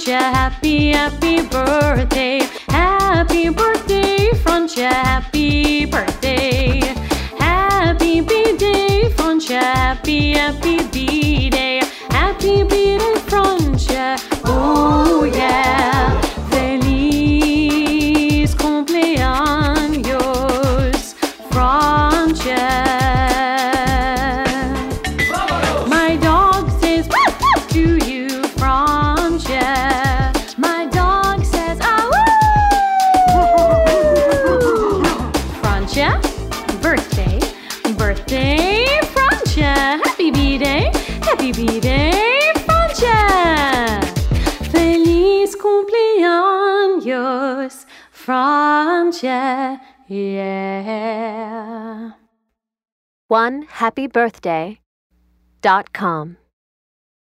Francia, happy, happy birthday. Happy birthday, Francia, happy birthday. Happy B-Day, Francia, happy, happy B-Day. Happy B-Day, Francia, oh yeah. Feliz cumpleaños, Francia. My dog says to you, Francia. My dog says Francia, birthday, birthday, Francia. Happy B-Day, Francia. Feliz cumpleaños, Francia, yeah. OneHappyBirthday.com